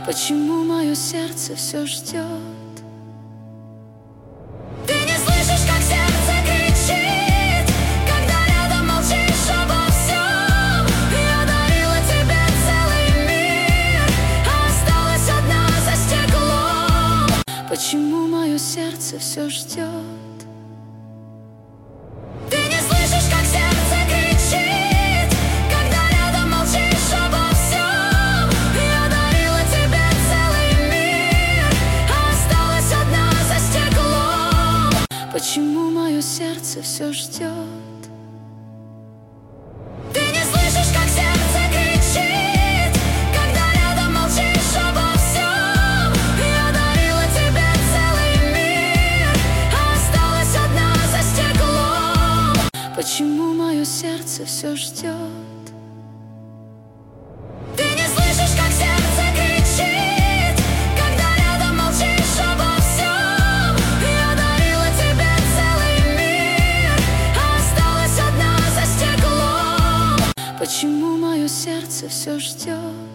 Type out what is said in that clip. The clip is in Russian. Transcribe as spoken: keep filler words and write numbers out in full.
Почему мое сердце все ждет? Ты не слышишь, как сердце кричит, когда рядом молчишь обо всем. Я дарила тебе целый мир, а осталась одна за стеклом. Почему мое сердце все ждет? Ты не слышишь, как сердце кричит, когда рядом молчишь обо всем. Я дарила тебе целый мир, а осталась одна за стеклом. Почему мое сердце все ждет? Ты не слышишь, как сердце кричит, когда рядом молчишь обо всем. Я дарила тебе целый мир, а осталась одна за стеклом. Почему мое сердце все ждет? Ты не слышишь, как сердце кричит, когда рядом молчишь обо всем. Я дарила тебе целый мир, а осталась одна за стеклом. Почему мое сердце все ждет?